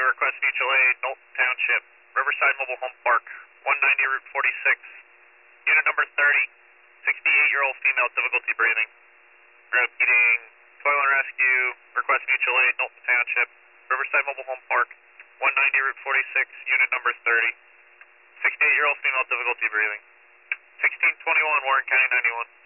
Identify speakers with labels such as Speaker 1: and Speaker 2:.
Speaker 1: request mutual aid, Knowlton Township, Riverside Mobile Home Park, 190 Route 46. Unit number 30, 68-year-old female, difficulty breathing. Repeating, toilet and rescue, request mutual aid, Knowlton Township, Riverside Mobile Home Park, 190 Route 46, unit number 30. 68-year-old female, difficulty breathing. 1621, Warren County 91.